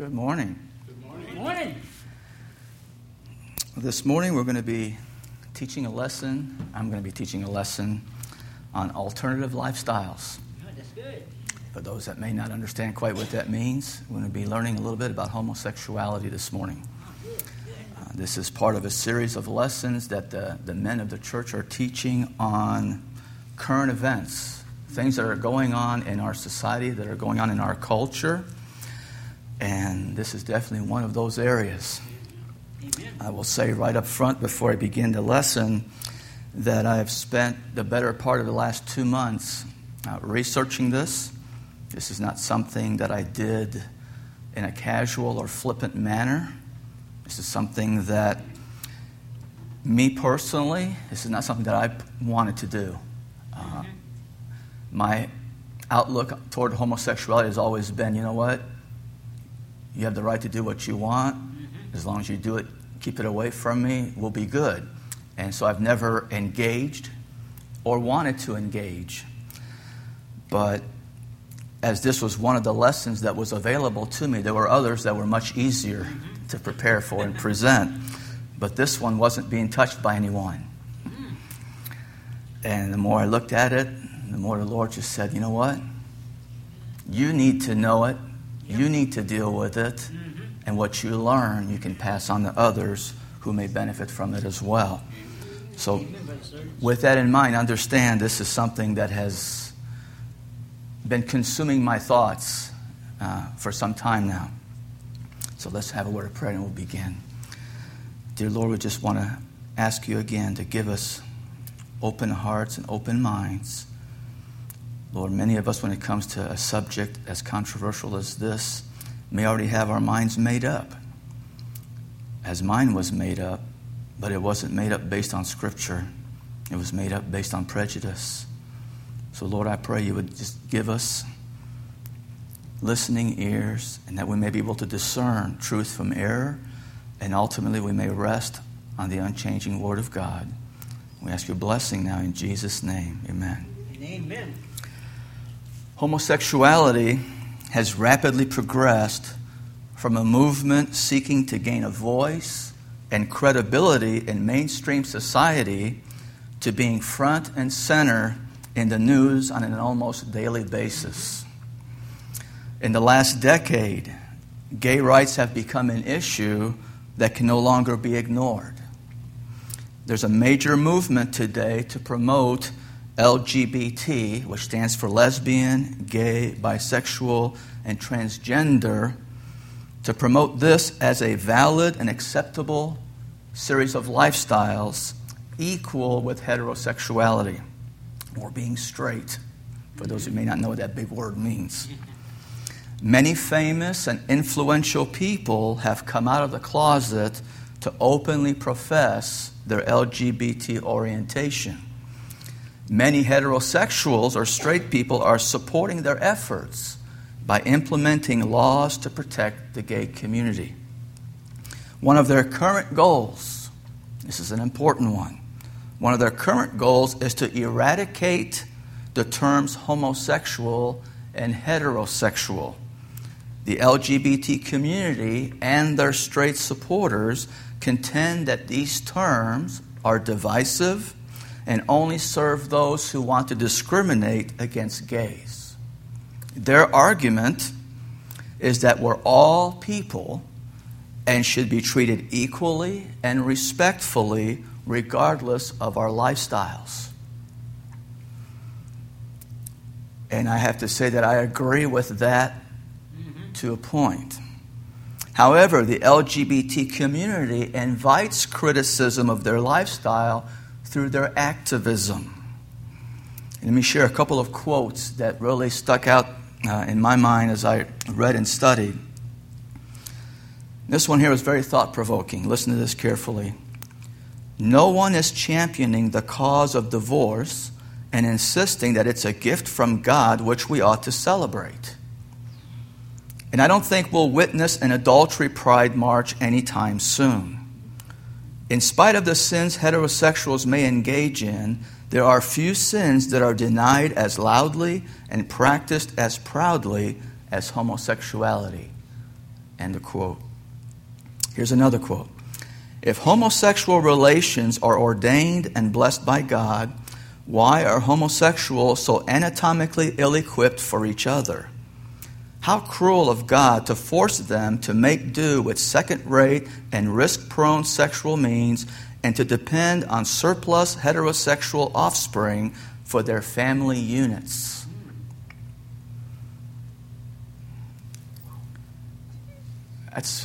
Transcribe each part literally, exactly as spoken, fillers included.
Good morning. Good morning. Good morning. This morning we're going to be teaching a lesson. I'm going to be teaching a lesson on alternative lifestyles. Oh, that's good. For those that may not understand quite what that means, we're going to be learning a little bit about homosexuality this morning. Oh, good, good. Uh, this is part of a series of lessons that the, the men of the church are teaching on current events, things that are going on in our society, that are going on in our culture. And this is definitely one of those areas. Amen. I will say right up front before I begin the lesson that I have spent the better part of the last two months uh, researching this. This is not something that I did in a casual or flippant manner. This is something that me personally, this is not something that I wanted to do. Uh, my outlook toward homosexuality has always been, you know what? You have the right to do what you want. As long as you do it, keep it away from me, we'll be good. And so I've never engaged or wanted to engage. But as this was one of the lessons that was available to me, there were others that were much easier to prepare for and present. But this one wasn't being touched by anyone. And the more I looked at it, the more the Lord just said, you know what? You need to know it. You need to deal with it. Mm-hmm. And what you learn, you can pass on to others who may benefit from it as well. So with that in mind, understand this is something that has been consuming my thoughts uh, for some time now. So let's have a word of prayer and we'll begin. Dear Lord, we just want to ask you again to give us open hearts and open minds. Lord, many of us, when it comes to a subject as controversial as this, may already have our minds made up, as mine was made up, but it wasn't made up based on Scripture. It was made up based on prejudice. So, Lord, I pray you would just give us listening ears and that we may be able to discern truth from error, and ultimately we may rest on the unchanging Word of God. We ask your blessing now in Jesus' name. Amen. Amen. Homosexuality has rapidly progressed from a movement seeking to gain a voice and credibility in mainstream society to being front and center in the news on an almost daily basis. In the last decade, gay rights have become an issue that can no longer be ignored. There's a major movement today to promote L G B T, which stands for lesbian, gay, bisexual, and transgender, to promote this as a valid and acceptable series of lifestyles equal with heterosexuality, or being straight, for those who may not know what that big word means. Many famous and influential people have come out of the closet to openly profess their L G B T orientation. Many heterosexuals or straight people are supporting their efforts by implementing laws to protect the gay community. One of their current goals, this is an important one, one of their current goals is to eradicate the terms homosexual and heterosexual. The L G B T community and their straight supporters contend that these terms are divisive and only serve those who want to discriminate against gays. Their argument is that we're all people and should be treated equally and respectfully regardless of our lifestyles. And I have to say that I agree with that mm-hmm. to a point. However, the L G B T community invites criticism of their lifestyle through their activism. And let me share a couple of quotes that really stuck out uh, in my mind as I read and studied. This one here is very thought-provoking. Listen to this carefully. No one is championing the cause of divorce and insisting that it's a gift from God which we ought to celebrate. And I don't think we'll witness an adultery pride march anytime soon. In spite of the sins heterosexuals may engage in, there are few sins that are denied as loudly and practiced as proudly as homosexuality. End of quote. Here's another quote. If homosexual relations are ordained and blessed by God, why are homosexuals so anatomically ill-equipped for each other? How cruel of God to force them to make do with second-rate and risk-prone sexual means and to depend on surplus heterosexual offspring for their family units. That's,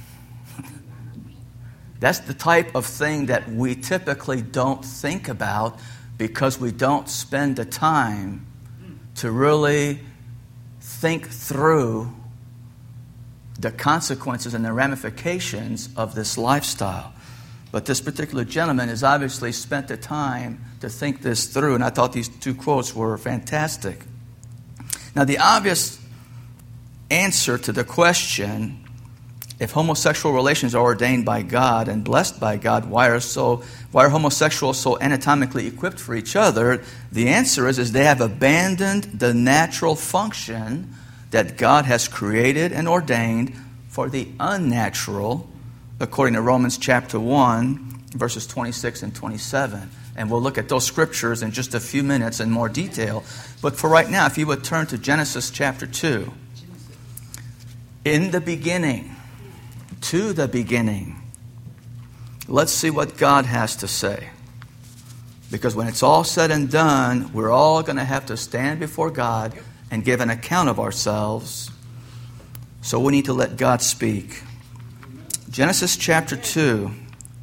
that's the type of thing that we typically don't think about because we don't spend the time to really think through the consequences and the ramifications of this lifestyle. But this particular gentleman has obviously spent the time to think this through, and I thought these two quotes were fantastic. Now, the obvious answer to the question, if homosexual relations are ordained by God and blessed by God, why are so why are homosexuals so anatomically equipped for each other? The answer is, is they have abandoned the natural function that God has created and ordained for the unnatural, according to Romans chapter one, verses twenty-six and twenty-seven. And we'll look at those scriptures in just a few minutes in more detail. But for right now, if you would turn to Genesis chapter two. In the beginning, to the beginning. Let's see what God has to say. Because when it's all said and done, we're all going to have to stand before God and give an account of ourselves. So we need to let God speak. Genesis chapter two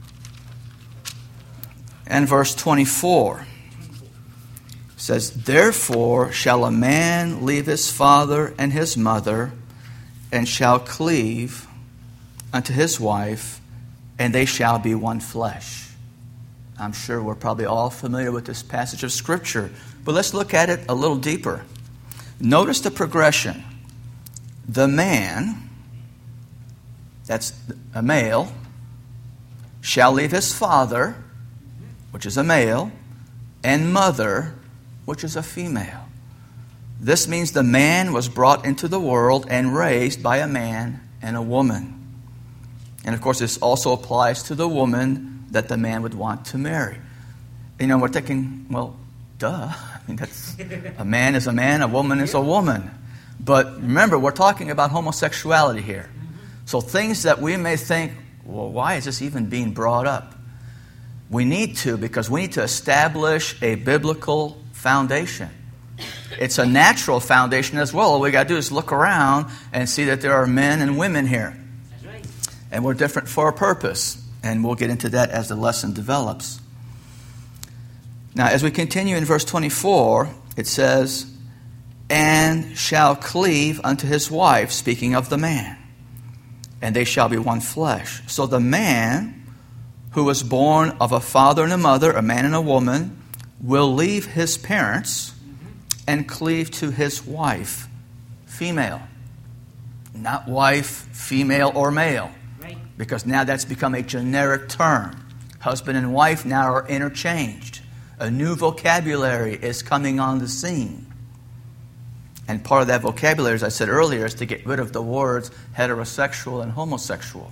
and verse twenty-four says, "Therefore shall a man leave his father and his mother, and shall cleave unto his wife, and they shall be one flesh." I'm sure we're probably all familiar with this passage of Scripture, but let's look at it a little deeper. Notice the progression. The man, that's a male, shall leave his father, which is a male, and mother, which is a female. This means the man was brought into the world and raised by a man and a woman. And of course, this also applies to the woman that the man would want to marry. You know, we're thinking, well, duh. I mean, that's, a man is a man, a woman is a woman. But remember, we're talking about homosexuality here. So things that we may think, well, why is this even being brought up? We need to, because we need to establish a biblical foundation. It's a natural foundation as well. All we got to do is look around and see that there are men and women here. That's right. And we're different for a purpose. And we'll get into that as the lesson develops. Now, as we continue in verse twenty-four, it says, "And shall cleave unto his wife," speaking of the man, "and they shall be one flesh." So the man who was born of a father and a mother, a man and a woman, will leave his parents and cleave to his wife, female. Not wife, female, or male. Right. Because now that's become a generic term. Husband and wife now are interchanged. A new vocabulary is coming on the scene. And part of that vocabulary, as I said earlier, is to get rid of the words heterosexual and homosexual.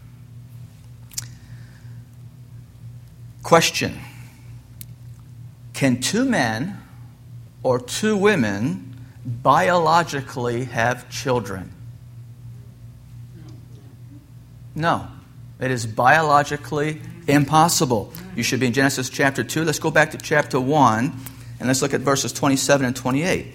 Question: can two men or two women biologically have children? No. It is biologically impossible. You should be in Genesis chapter two. Let's go back to chapter one, and let's look at verses twenty-seven and twenty-eight.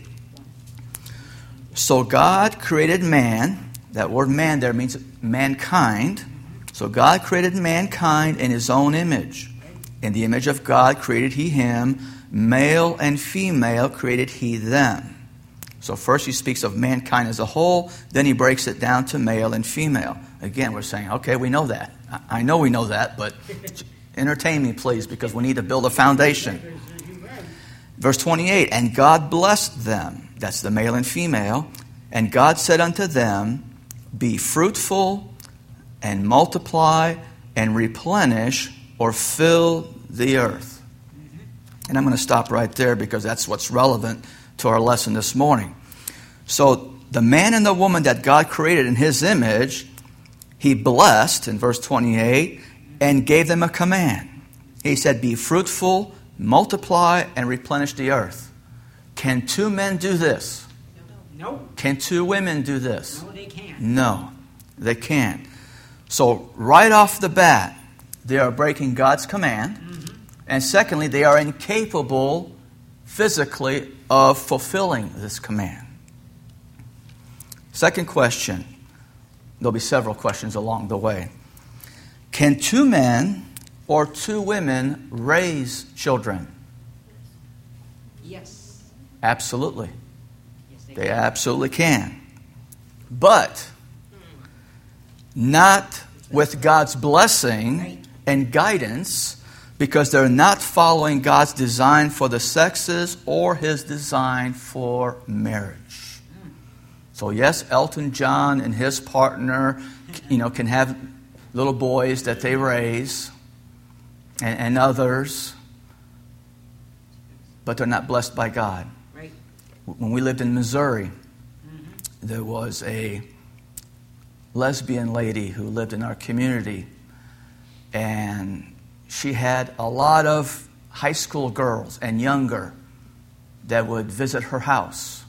"So God created man." That word man there means mankind. "So God created mankind in his own image. In the image of God created he him. Male and female created he them." So first he speaks of mankind as a whole, then he breaks it down to male and female. Again, we're saying, okay, we know that. I know we know that, but entertain me, please, because we need to build a foundation. Verse twenty-eight, "And God blessed them," that's the male and female, "and God said unto them, Be fruitful and multiply and replenish," or fill the earth. And I'm going to stop right there because that's what's relevant to our lesson this morning. So the man and the woman that God created in his image He blessed, in verse twenty-eight, and gave them a command. He said, be fruitful, multiply, and replenish the earth. Can two men do this? No. Can two women do this? No, they can't. No, they can't. So right off the bat, they are breaking God's command. Mm-hmm. And secondly, they are incapable physically of fulfilling this command. Second question. There'll be several questions along the way. Can two men or two women raise children? Yes. Absolutely. Yes, they, They can. absolutely can. But not with God's blessing Right. and guidance, because they're not following God's design for the sexes or His design for marriage. So yes, Elton John and his partner, you know, can have little boys that they raise, and, and others, but they're not blessed by God. Right. When we lived in Missouri, Mm-hmm. there was a lesbian lady who lived in our community, and she had a lot of high school girls and younger that would visit her house.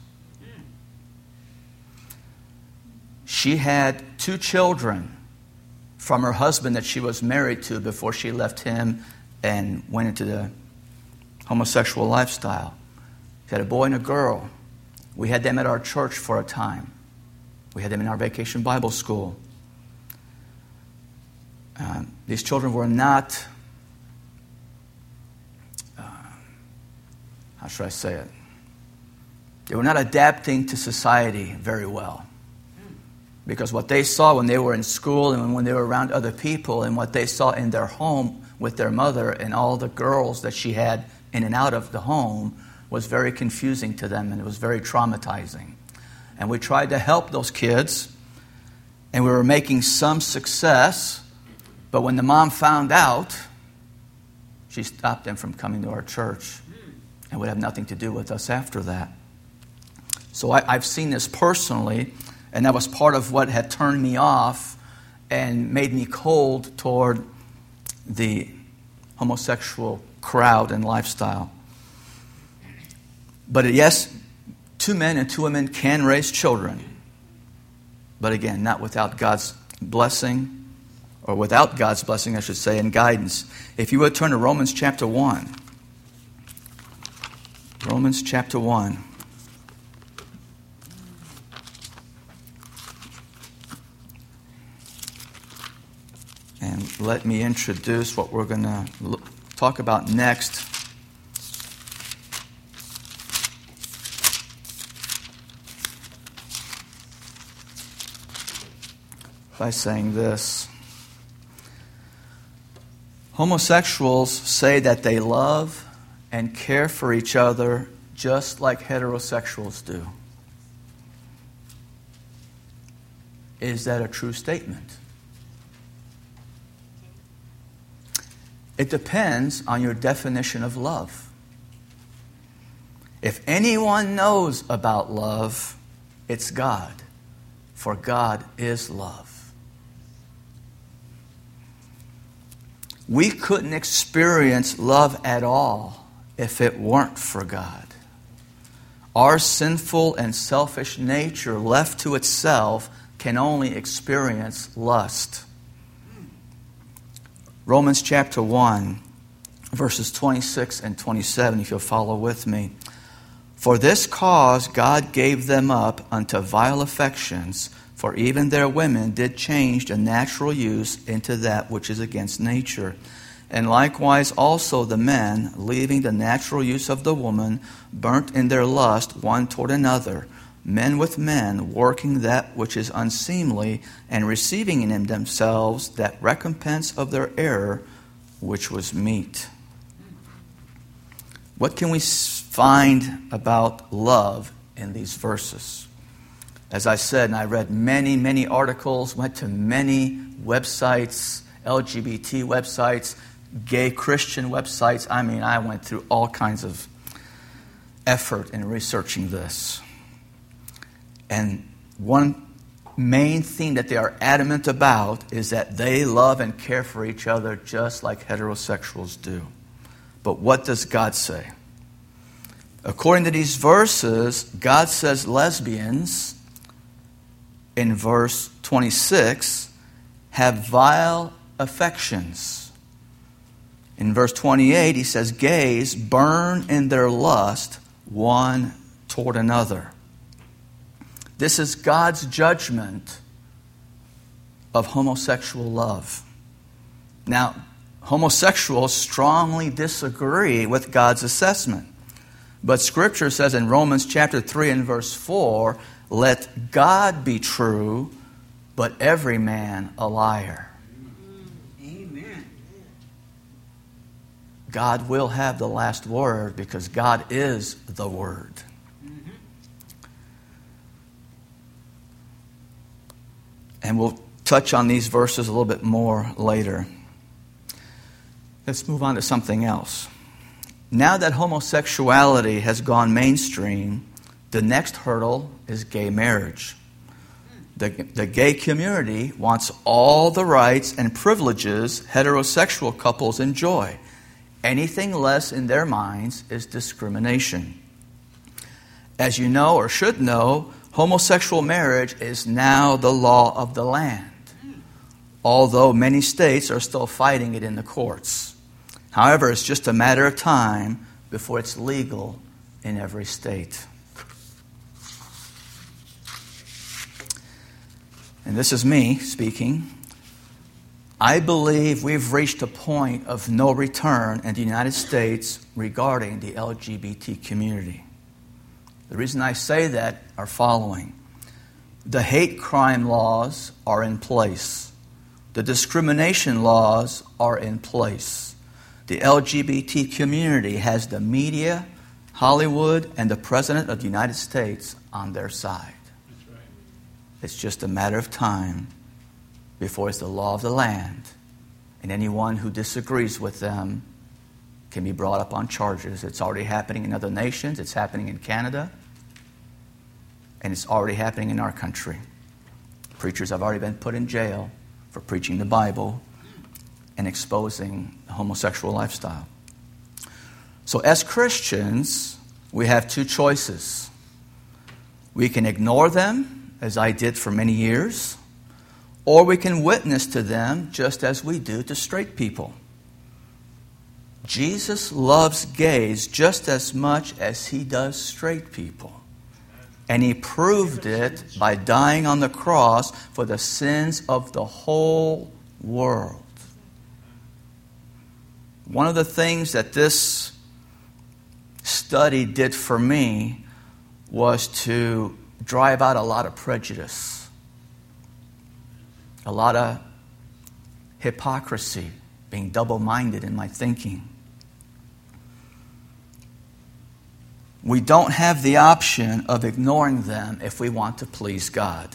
She had two children from her husband that she was married to before she left him and went into the homosexual lifestyle. She had a boy and a girl. We had them at our church for a time. We had them in our vacation Bible school. Um, these children were not, uh, how should I say it? They were not adapting to society very well. Because what they saw when they were in school and when they were around other people, and what they saw in their home with their mother and all the girls that she had in and out of the home, was very confusing to them, and it was very traumatizing. And we tried to help those kids, and we were making some success, but when the mom found out, she stopped them from coming to our church and would have nothing to do with us after that. So I, I've seen this personally, and that was part of what had turned me off and made me cold toward the homosexual crowd and lifestyle. But yes, two men and two women can raise children. But again, not without God's blessing, or without God's blessing, I should say, and guidance. If you would turn to Romans chapter one. Romans chapter one. And let me introduce what we're going to talk about next. By saying this. Homosexuals say that they love and care for each other just like heterosexuals do. Is that a true statement? It depends on your definition of love. If anyone knows about love, it's God, for God is love. We couldn't experience love at all if it weren't for God. Our sinful and selfish nature, left to itself, can only experience lust. Romans chapter one, verses twenty-six and twenty-seven, if you'll follow with me. For this cause God gave them up unto vile affections, for even their women did change the natural use into that which is against nature. And likewise also the men, leaving the natural use of the woman, burnt in their lust one toward another, men with men, working that which is unseemly, and receiving in themselves that recompense of their error, which was meat. What can we find about love in these verses? As I said, and I read many, many articles, went to many websites, L G B T websites, gay Christian websites. I mean, I went through all kinds of effort in researching this. And one main thing that they are adamant about is that they love and care for each other just like heterosexuals do. But what does God say? According to these verses, God says lesbians, in verse twenty-six, have vile affections. In verse twenty-eight, he says gays burn in their lust one toward another. This is God's judgment of homosexual love. Now, homosexuals strongly disagree with God's assessment. But Scripture says in Romans chapter three and verse four, let God be true, but every man a liar. Amen. God will have the last word because God is the Word. Mm-hmm. And we'll touch on these verses a little bit more later. Let's move on to something else. Now that homosexuality has gone mainstream, the next hurdle is gay marriage. The, the gay community wants all the rights and privileges heterosexual couples enjoy. Anything less in their minds is discrimination. As you know or should know, homosexual marriage is now the law of the land, although many states are still fighting it in the courts. However, it's just a matter of time before it's legal in every state. And this is me speaking. I believe we've reached a point of no return in the United States regarding the L G B T community. The reason I say that are following. The hate crime laws are in place. The discrimination laws are in place. The L G B T community has the media, Hollywood, and the President of the United States on their side. That's right. It's just a matter of time before it's the law of the land, and anyone who disagrees with them can be brought up on charges. It's already happening in other nations. It's happening in Canada, and it's already happening in our country. Preachers have already been put in jail for preaching the Bible and exposing the homosexual lifestyle. So as Christians, we have two choices. We can ignore them, as I did for many years, or we can witness to them just as we do to straight people. Jesus loves gays just as much as he does straight people. And he proved it by dying on the cross for the sins of the whole world. One of the things that this study did for me was to drive out a lot of prejudice, a lot of hypocrisy, being double-minded in my thinking. We don't have the option of ignoring them if we want to please God.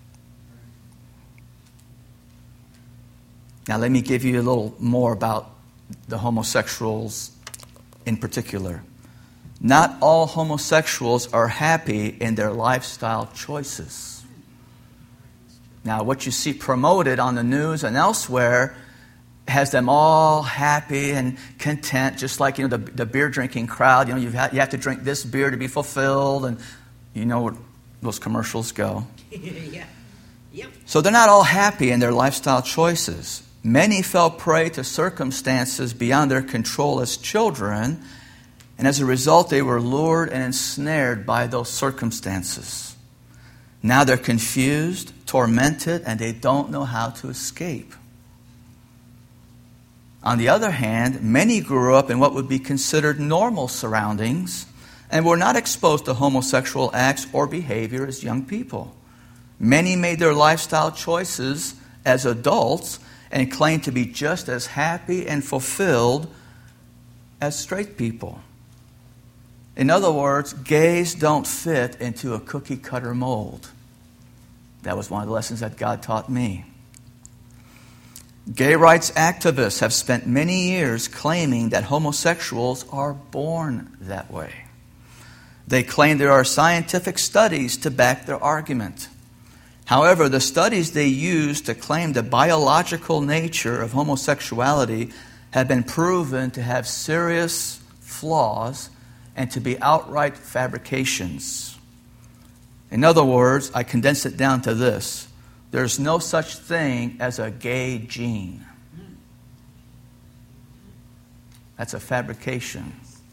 Now let me give you a little more about the homosexuals in particular. Not all homosexuals are happy in their lifestyle choices. Now, what you see promoted on the news and elsewhere has them all happy and content, just like, you know, the, the beer drinking crowd. You know, you have, you have to drink this beer to be fulfilled, and you know where those commercials go. Yeah. Yep. So they're not all happy in their lifestyle choices. Many fell prey to circumstances beyond their control as children, and as a result, they were lured and ensnared by those circumstances. Now they're confused, tormented, and they don't know how to escape. On the other hand, many grew up in what would be considered normal surroundings and were not exposed to homosexual acts or behavior as young people. Many made their lifestyle choices as adults and claimed to be just as happy and fulfilled as straight people. In other words, gays don't fit into a cookie-cutter mold. That was one of the lessons that God taught me. Gay rights activists have spent many years claiming that homosexuals are born that way. They claim there are scientific studies to back their argument. However, the studies they use to claim the biological nature of homosexuality have been proven to have serious flaws and to be outright fabrications. In other words, I condense it down to this. There's no such thing as a gay gene. That's a fabrication.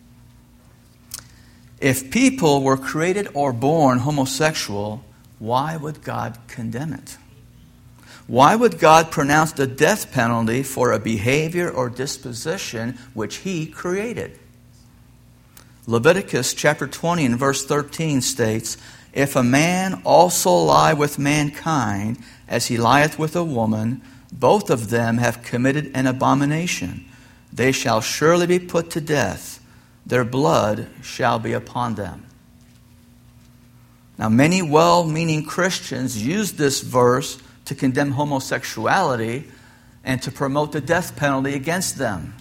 If people were created or born homosexual, why would God condemn it? Why would God pronounce the death penalty for a behavior or disposition which He created? Leviticus chapter twenty and verse thirteen states, "If a man also lie with mankind, as he lieth with a woman, both of them have committed an abomination. They shall surely be put to death. Their blood shall be upon them." Now, many well-meaning Christians use this verse to condemn homosexuality and to promote the death penalty against them.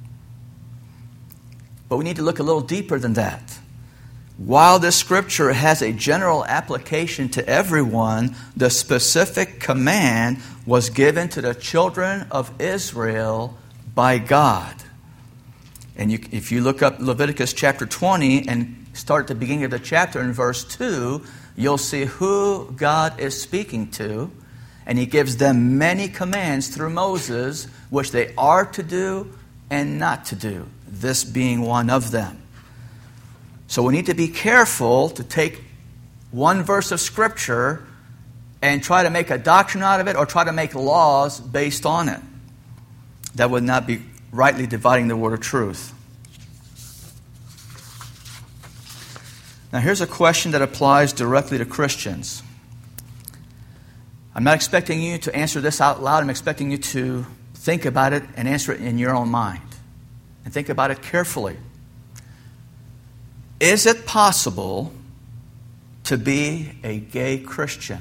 But we need to look a little deeper than that. While this scripture has a general application to everyone, the specific command was given to the children of Israel by God. And you, if you look up Leviticus chapter twenty and start at the beginning of the chapter in verse two, you'll see who God is speaking to. And He gives them many commands through Moses, which they are to do and not to do, this being one of them. So we need to be careful to take one verse of Scripture and try to make a doctrine out of it or try to make laws based on it. That would not be rightly dividing the word of truth. Now here's a question that applies directly to Christians. I'm not expecting you to answer this out loud. I'm expecting you to think about it and answer it in your own mind. And think about it carefully. Is it possible to be a gay Christian?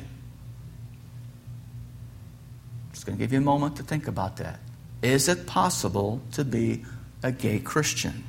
Just going to give you a moment to think about that. Is it possible to be a gay Christian?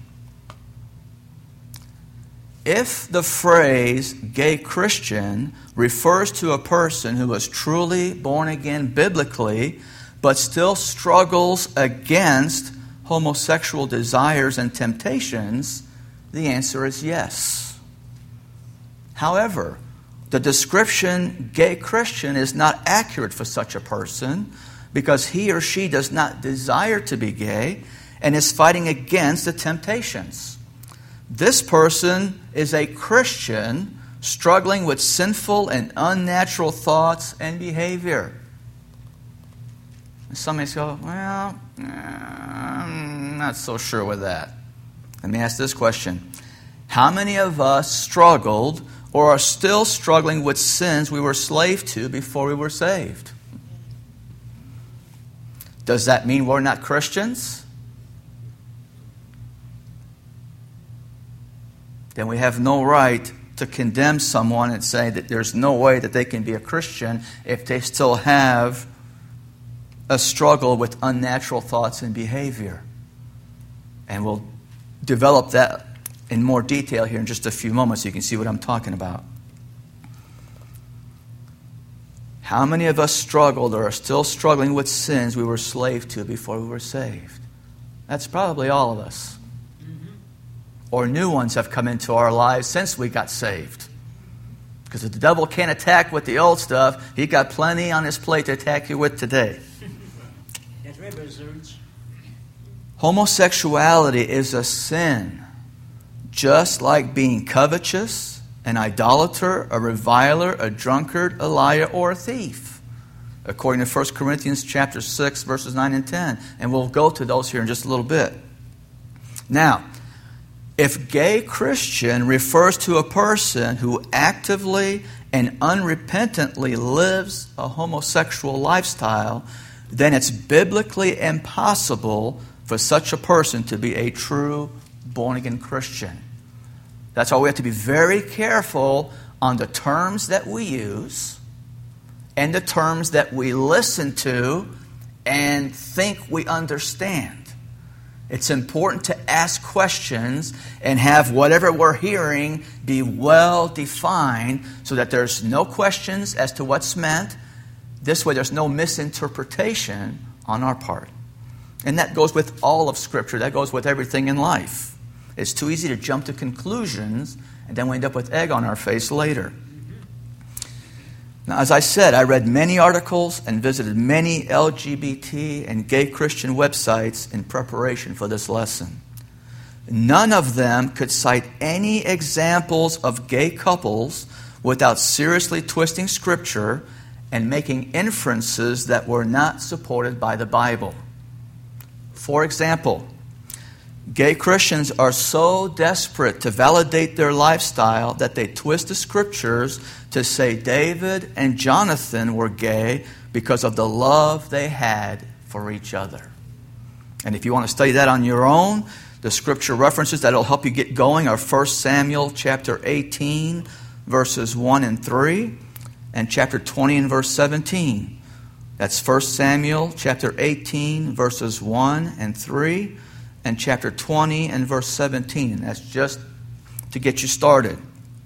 If the phrase gay Christian refers to a person who is truly born again biblically, but still struggles against homosexual desires and temptations, the answer is yes. However, the description gay Christian is not accurate for such a person because he or she does not desire to be gay and is fighting against the temptations. This person is a Christian struggling with sinful and unnatural thoughts and behavior. And some may go, well, I'm not so sure with that. Let me ask this question. How many of us struggled or are still struggling with sins we were slave to before we were saved? Does that mean we're not Christians? Then we have no right to condemn someone and say that there's no way that they can be a Christian if they still have a struggle with unnatural thoughts and behavior. And we'll develop that in more detail here in just a few moments so you can see what I'm talking about. How many of us struggled or are still struggling with sins we were slave to before we were saved? That's probably all of us. Or new ones have come into our lives since we got saved. Because if the devil can't attack with the old stuff, he got plenty on his plate to attack you with today. That's right, Brother Serge. Homosexuality is a sin, just like being covetous, an idolater, a reviler, a drunkard, a liar, or a thief, according to First Corinthians chapter six, verses nine and ten. And we'll go to those here in just a little bit. Now, if gay Christian refers to a person who actively and unrepentantly lives a homosexual lifestyle, then it's biblically impossible for such a person to be a true born-again Christian. That's why we have to be very careful on the terms that we use and the terms that we listen to and think we understand. It's important to ask questions and have whatever we're hearing be well defined so that there's no questions as to what's meant. This way there's no misinterpretation on our part. And that goes with all of Scripture. That goes with everything in life. It's too easy to jump to conclusions, and then we end up with egg on our face later. Now, as I said, I read many articles and visited many L G B T and gay Christian websites in preparation for this lesson. None of them could cite any examples of gay couples without seriously twisting Scripture and making inferences that were not supported by the Bible. For example, gay Christians are so desperate to validate their lifestyle that they twist the Scriptures to say David and Jonathan were gay because of the love they had for each other. And if you want to study that on your own, the Scripture references that will help you get going are First Samuel chapter eighteen, verses one and three, and chapter twenty and verse seventeen. That's First Samuel chapter eighteen, verses one and three, and chapter twenty and verse seventeen. And that's just to get you started.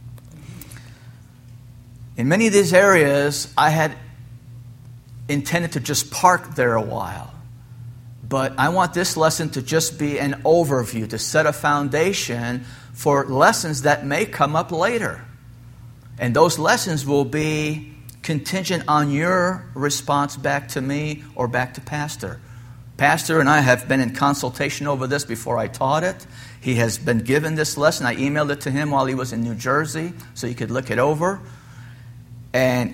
In many of these areas, I had intended to just park there a while. But I want this lesson to just be an overview, to set a foundation for lessons that may come up later. And those lessons will be contingent on your response back to me or back to Pastor. Pastor and I have been in consultation over this before I taught it. He has been given this lesson. I emailed it to him while he was in New Jersey so he could look it over. And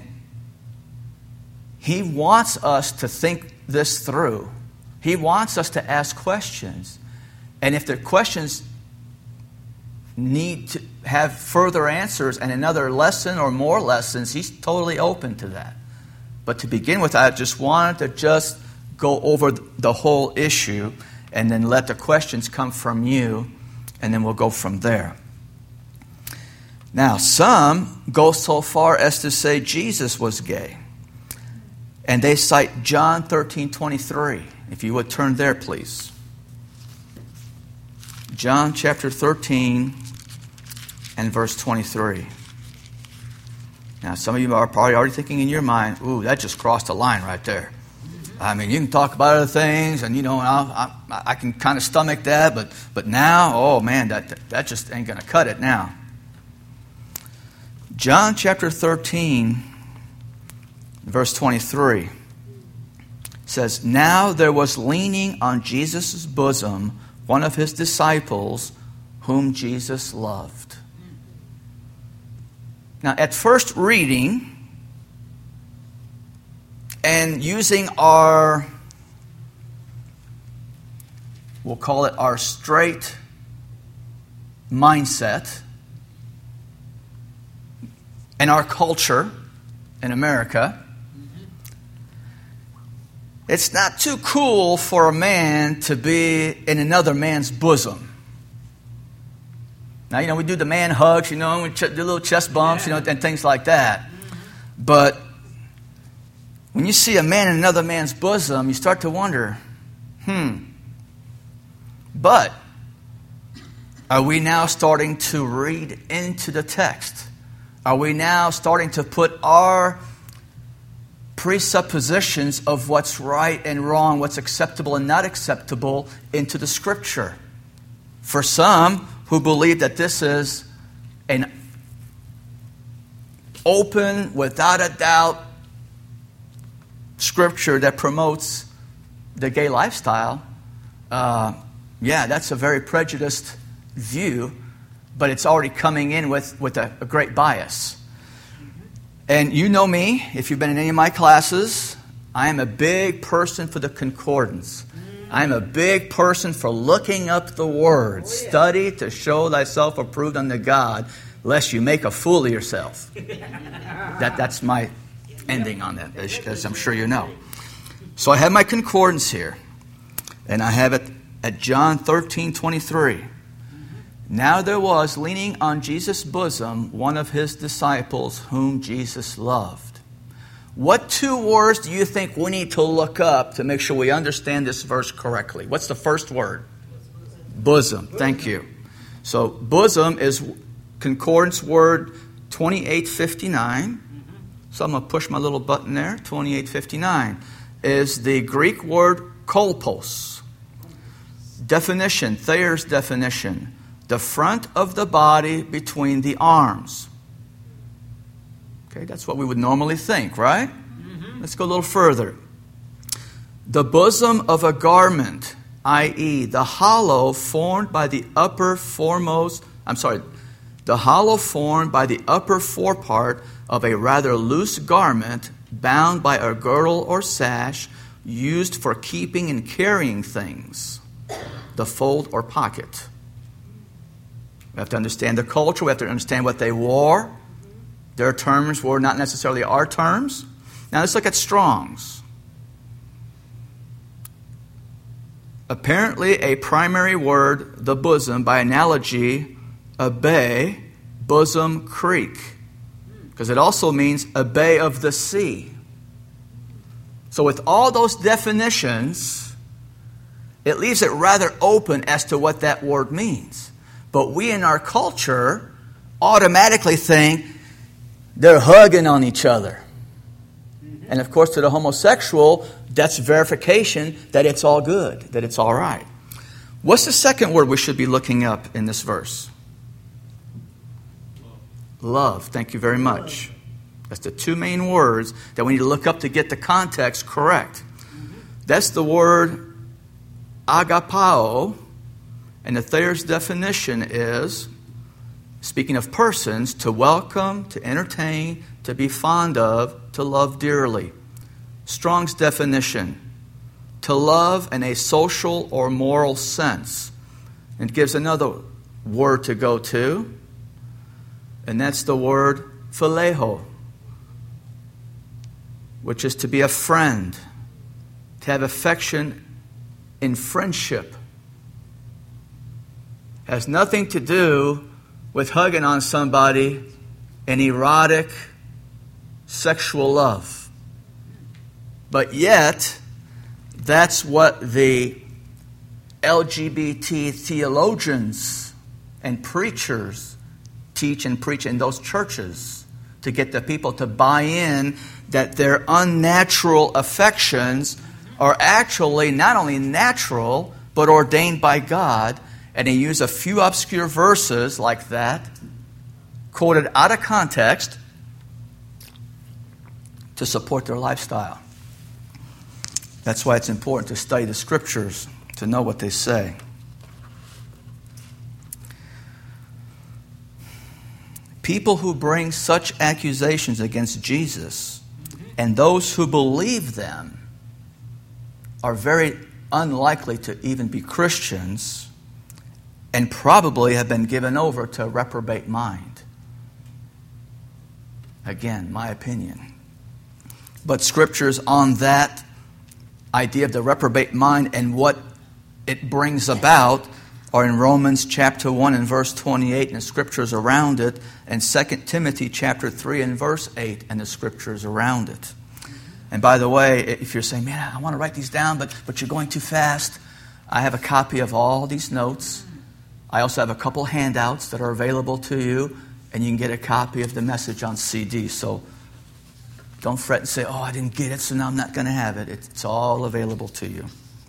he wants us to think this through. He wants us to ask questions. And if the questions need to have further answers and another lesson or more lessons, he's totally open to that. But to begin with, I just wanted to just go over the whole issue and then let the questions come from you, and then we'll go from there. Now, some go so far as to say Jesus was gay. And they cite John thirteen twenty-three. If you would turn there, please. John chapter thirteen and verse twenty-three. Now, some of you are probably already thinking in your mind, ooh, that just crossed a line right there. I mean, you can talk about other things, and, you know, I, I, I can kind of stomach that, but but now, oh, man, that, that just ain't going to cut it now. John chapter thirteen, verse twenty-three says, "Now there was leaning on Jesus' bosom one of his disciples whom Jesus loved." Now, at first reading, and using our, we'll call it our straight mindset, and our culture in America, it's not too cool for a man to be in another man's bosom. Now, you know, we do the man hugs, you know, we do little chest bumps, you know, and things like that. But when you see a man in another man's bosom, you start to wonder, hmm, but are we now starting to read into the text? Are we now starting to put our presuppositions of what's right and wrong, what's acceptable and not acceptable into the Scripture? For some who believe that this is an open, without a doubt, Scripture that promotes the gay lifestyle, uh, yeah, that's a very prejudiced view, but it's already coming in with, with a, a great bias. And you know me, if you've been in any of my classes, I am a big person for the concordance. I am a big person for looking up the Word. Oh, yeah. Study to show thyself approved unto God, lest you make a fool of yourself. that, that's my ending on that, as, as I'm sure you know. So I have my concordance here, and I have it at John thirteen twenty-three. "Now there was leaning on Jesus' bosom one of his disciples whom Jesus loved." What two words do you think we need to look up to make sure we understand this verse correctly? What's the first word? Bosom. Thank you. So bosom is concordance word twenty-eight fifty-nine. So I'm going to push my little button there. twenty-eight fifty-nine is the Greek word kolpos. Definition, Thayer's definition. The front of the body between the arms. Okay, that's what we would normally think, right? Mm-hmm. Let's go a little further. The bosom of a garment, that is, the hollow formed by the upper foremost, I'm sorry, the hollow formed by the upper forepart of a rather loose garment bound by a girdle or sash used for keeping and carrying things, the fold or pocket. We have to understand the culture. We have to understand what they wore. Their terms were not necessarily our terms. Now let's look at Strong's. Apparently a primary word, the bosom, by analogy, a bay, bosom creek. Because it also means a bay of the sea. So with all those definitions, it leaves it rather open as to what that word means. But we in our culture automatically think they're hugging on each other. And of course to the homosexual, that's verification that it's all good, that it's all right. What's the second word we should be looking up in this verse? Love. Thank you very much. That's the two main words that we need to look up to get the context correct. That's the word agapao. And the Thayer's definition is, speaking of persons, to welcome, to entertain, to be fond of, to love dearly. Strong's definition, to love in a social or moral sense. And gives another word to go to, and that's the word phileo, which is to be a friend, to have affection in friendship. Has nothing to do with hugging on somebody in erotic sexual love. But yet, that's what the L G B T theologians and preachers teach and preach in those churches to get the people to buy in that their unnatural affections are actually not only natural, but ordained by God. And they use a few obscure verses like that, quoted out of context, to support their lifestyle. That's why it's important to study the Scriptures, to know what they say. People who bring such accusations against Jesus and those who believe them are very unlikely to even be Christians and probably have been given over to a reprobate mind. Again, my opinion. But scriptures on that idea of the reprobate mind and what it brings about are in Romans chapter one and verse twenty-eight and the scriptures around it, and Second Timothy chapter three and verse eight and the scriptures around it. And by the way, if you're saying, man, I want to write these down, but, but you're going too fast, I have a copy of all these notes. I also have a couple handouts that are available to you, and you can get a copy of the message on C D. So don't fret and say, oh, I didn't get it, so now I'm not going to have it. It's all available to you.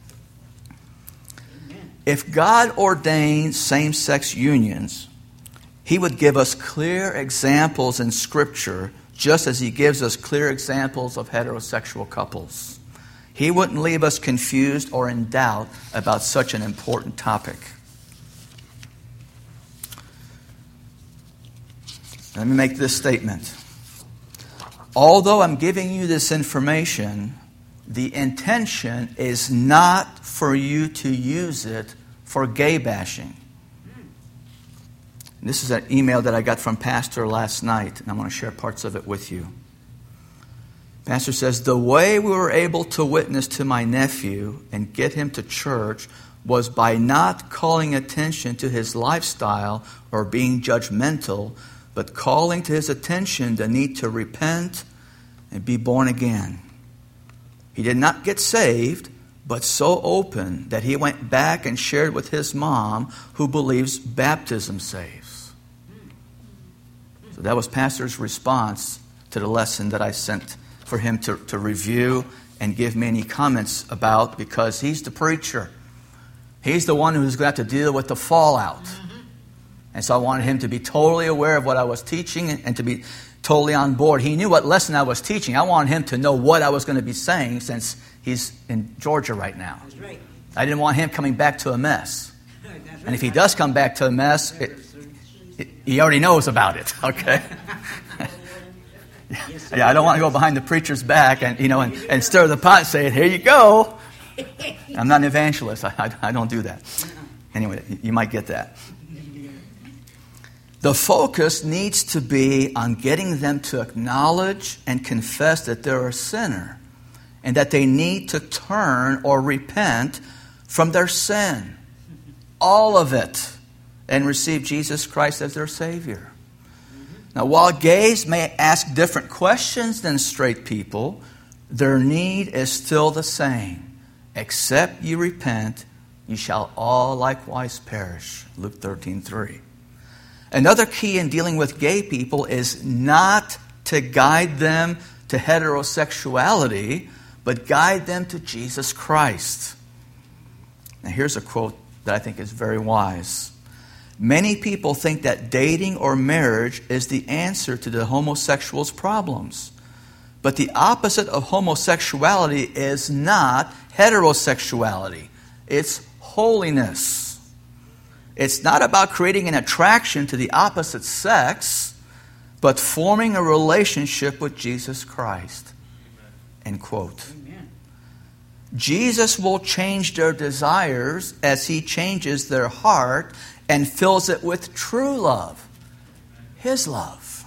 If God ordained same-sex unions, He would give us clear examples in Scripture, just as He gives us clear examples of heterosexual couples. He wouldn't leave us confused or in doubt about such an important topic. Let me make this statement. Although I'm giving you this information, the intention is not for you to use it for gay bashing. This is an email that I got from Pastor last night, and I want to share parts of it with you. Pastor says, the way we were able to witness to my nephew and get him to church was by not calling attention to his lifestyle or being judgmental, but calling to his attention the need to repent and be born again. He did not get saved, but so open that he went back and shared with his mom, who believes baptism saves. So that was Pastor's response to the lesson that I sent for him to, to review and give me any comments about, because he's the preacher. He's the one who's going to have to deal with the fallout. And so I wanted him to be totally aware of what I was teaching and, and to be totally on board. He knew what lesson I was teaching. I wanted him to know what I was going to be saying, since he's in Georgia right now. That's right. I didn't want him coming back to a mess. That's right. And if he does come back to a mess, it, it, he already knows about it, okay? Yeah, I don't want to go behind the preacher's back and, you know, and, and stir the pot and say, here you go. I'm not an evangelist. I, I, I don't do that. Anyway, you might get that. The focus needs to be on getting them to acknowledge and confess that they're a sinner and that they need to turn or repent from their sin. All of it. And receive Jesus Christ as their Savior. Now, while gays may ask different questions than straight people, their need is still the same. Except you repent, you shall all likewise perish. Luke thirteen three. Another key in dealing with gay people is not to guide them to heterosexuality, but guide them to Jesus Christ. Now, here's a quote that I think is very wise. Many people think that dating or marriage is the answer to the homosexual's problems. But the opposite of homosexuality is not heterosexuality. It's holiness. It's not about creating an attraction to the opposite sex, but forming a relationship with Jesus Christ. End quote. Amen. Jesus will change their desires as He changes their heart and fills it with true love, His love.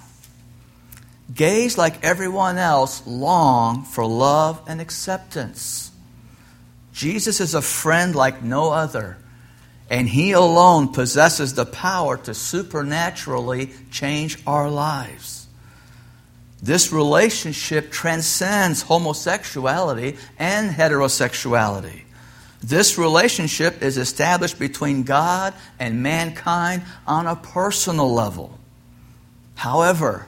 Gays, like everyone else, long for love and acceptance. Jesus is a friend like no other, and He alone possesses the power to supernaturally change our lives. This relationship transcends homosexuality and heterosexuality. This relationship is established between God and mankind on a personal level. However,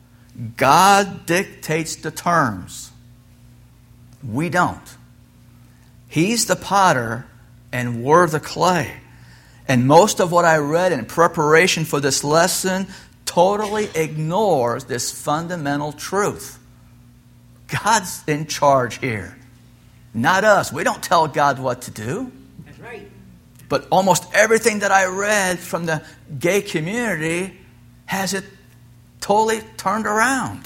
God dictates the terms. We don't. He's the potter and we're the clay. And most of what I read in preparation for this lesson totally ignores this fundamental truth. God's in charge here. Not us. We don't tell God what to do. That's right. But almost everything that I read from the gay community has it totally turned around.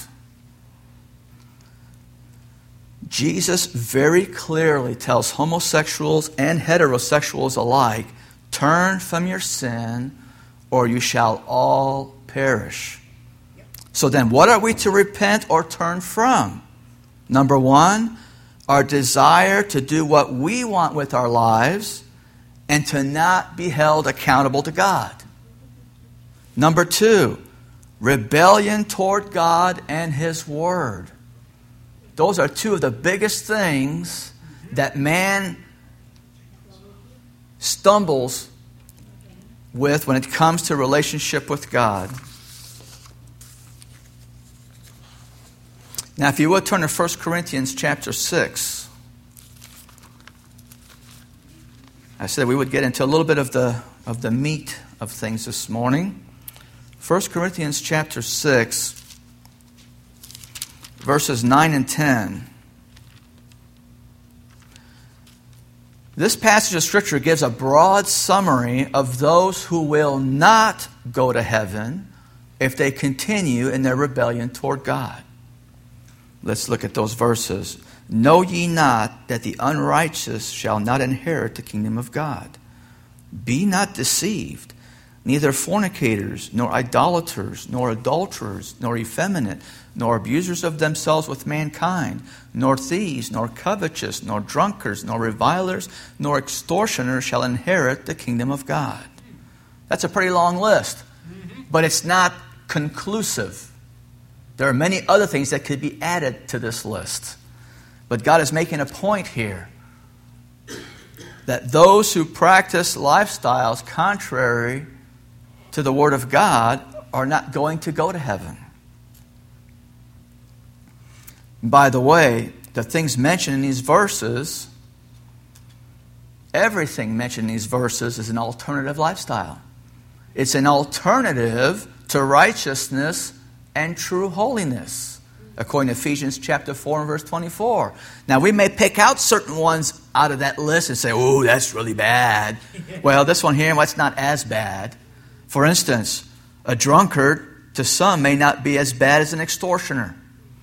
Jesus very clearly tells homosexuals and heterosexuals alike, turn from your sin or you shall all perish. So then what are we to repent or turn from? Number one, our desire to do what we want with our lives and to not be held accountable to God. Number two, rebellion toward God and His Word. Those are two of the biggest things that man stumbles with when it comes to relationship with God. Now, if you would turn to First Corinthians chapter six. I said we would get into a little bit of the of the meat of things this morning. First Corinthians chapter six, verses nine and ten. This passage of Scripture gives a broad summary of those who will not go to heaven if they continue in their rebellion toward God. Let's look at those verses. Know ye not that the unrighteous shall not inherit the kingdom of God? Be not deceived. Neither fornicators, nor idolaters, nor adulterers, nor effeminate, nor abusers of themselves with mankind, nor thieves, nor covetous, nor drunkards, nor revilers, nor extortioners shall inherit the kingdom of God. That's a pretty long list, but it's not conclusive. There are many other things that could be added to this list. But God is making a point here that those who practice lifestyles contrary to the Word of God are not going to go to heaven. By the way, the things mentioned in these verses, everything mentioned in these verses is an alternative lifestyle. It's an alternative to righteousness and true holiness, according to Ephesians chapter four and verse twenty-four. Now, we may pick out certain ones out of that list and say, oh, that's really bad. Well, this one here, well, it's not as bad. For instance, a drunkard to some may not be as bad as an extortioner.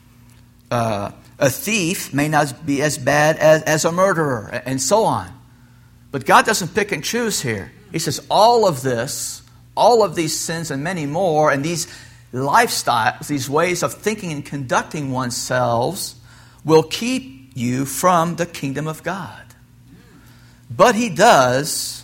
Uh, a thief may not be as bad as, as a murderer, and so on. But God doesn't pick and choose here. He says all of this, all of these sins and many more, and these lifestyles, these ways of thinking and conducting oneself will keep you from the kingdom of God. But He does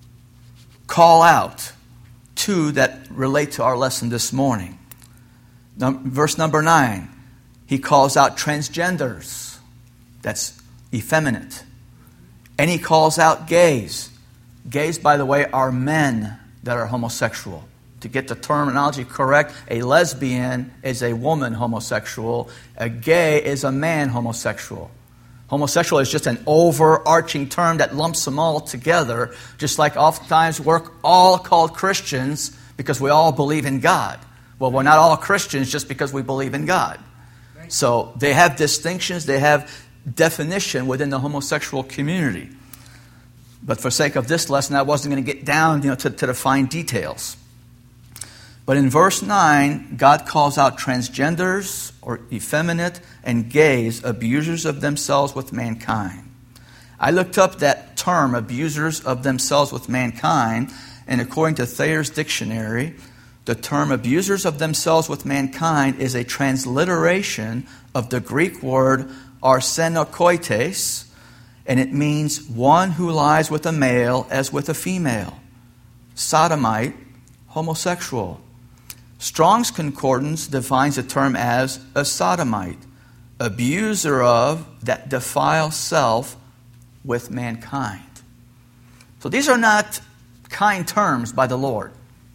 call out two that relate to our lesson this morning. Num- verse number nine, He calls out transgenders. That's effeminate. And He calls out gays. Gays, by the way, are men that are homosexual. To get the terminology correct, a lesbian is a woman homosexual. A gay is a man homosexual. Homosexual is just an overarching term that lumps them all together, just like oftentimes we're all called Christians because we all believe in God. Well, we're not all Christians just because we believe in God. So they have distinctions, they have definition within the homosexual community. But for sake of this lesson, I wasn't going to get down, you know, to, to the fine details. But in verse nine, God calls out transgenders or effeminate and gays, abusers of themselves with mankind. I looked up that term, abusers of themselves with mankind, and according to Thayer's dictionary, the term abusers of themselves with mankind is a transliteration of the Greek word arsenokoites, and it means one who lies with a male as with a female. Sodomite, homosexual. Strong's Concordance defines the term as a sodomite, abuser of, that defile self with mankind. So these are not kind terms by the Lord.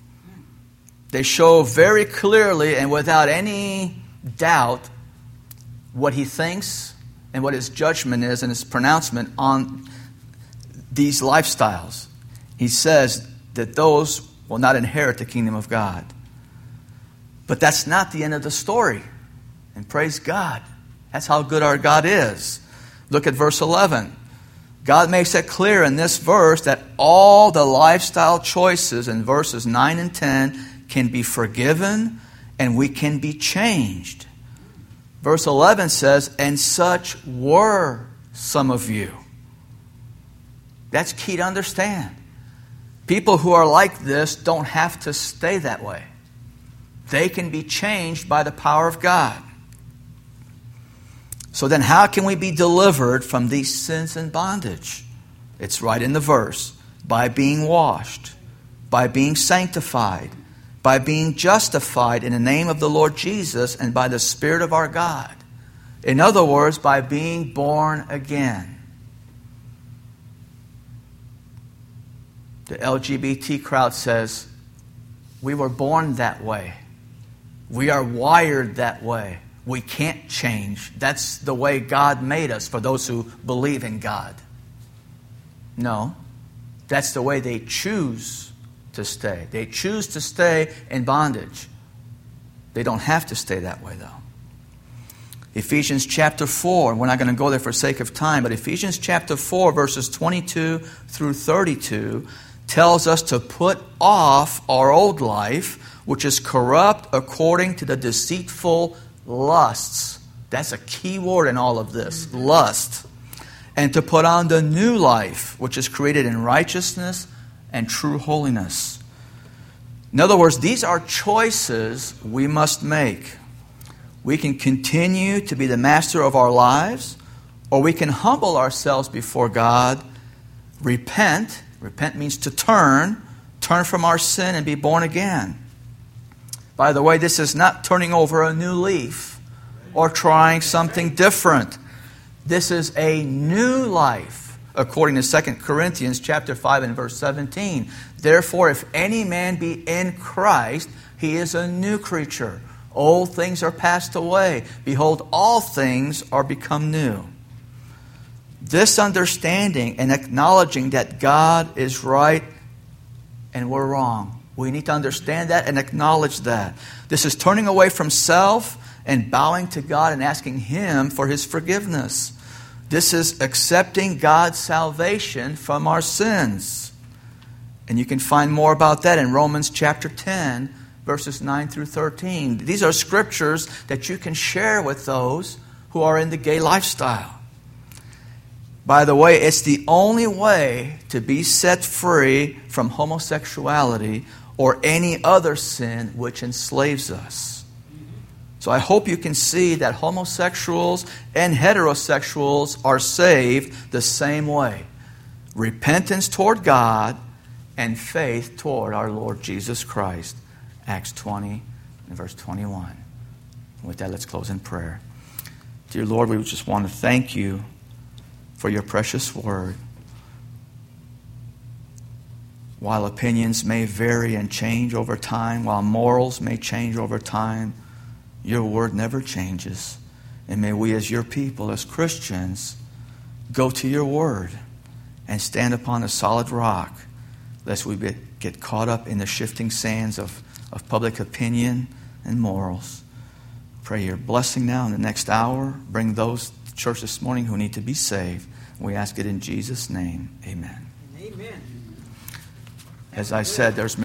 They show very clearly and without any doubt what He thinks and what His judgment is and His pronouncement on these lifestyles. He says that those will not inherit the kingdom of God. But that's not the end of the story. And praise God. That's how good our God is. Look at verse eleven. God makes it clear in this verse that all the lifestyle choices in verses nine and ten can be forgiven and we can be changed. Verse eleven says, and such were some of you. That's key to understand. People who are like this don't have to stay that way. They can be changed by the power of God. So then how can we be delivered from these sins and bondage? It's right in the verse. By being washed, by being sanctified, by being justified in the name of the Lord Jesus and by the Spirit of our God. In other words, by being born again. The L G B T crowd says, we were born that way. We are wired that way. We can't change. That's the way God made us for those who believe in God. No, that's the way they choose to stay. They choose to stay in bondage. They don't have to stay that way, though. Ephesians chapter four, we're not going to go there for sake of time, but Ephesians chapter four, verses twenty-two through thirty-two, tells us to put off our old life, which is corrupt according to the deceitful lusts. That's a key word in all of this, lust. And to put on the new life, which is created in righteousness and true holiness. In other words, these are choices we must make. We can continue to be the master of our lives, or we can humble ourselves before God, repent. Repent means to turn, turn from our sin and be born again. By the way, this is not turning over a new leaf or trying something different. This is a new life, according to Second Corinthians chapter five and verse seventeen. Therefore, if any man be in Christ, he is a new creature. Old things are passed away. Behold, all things are become new. This understanding and acknowledging that God is right and we're wrong. We need to understand that and acknowledge that. This is turning away from self and bowing to God and asking Him for His forgiveness. This is accepting God's salvation from our sins. And you can find more about that in Romans chapter ten, verses nine through thirteen. These are scriptures that you can share with those who are in the gay lifestyle. By the way, it's the only way to be set free from homosexuality or any other sin which enslaves us. So I hope you can see that homosexuals and heterosexuals are saved the same way. Repentance toward God and faith toward our Lord Jesus Christ. Acts twenty and verse twenty-one. With that, let's close in prayer. Dear Lord, we just want to thank You for Your precious word. While opinions may vary and change over time, while morals may change over time, Your word never changes. And may we as Your people, as Christians, go to Your word and stand upon a solid rock, lest we be, get caught up in the shifting sands of, of public opinion and morals. Pray Your blessing now in the next hour. Bring those to church this morning who need to be saved. We ask it in Jesus' name. Amen. Amen. As I said, there's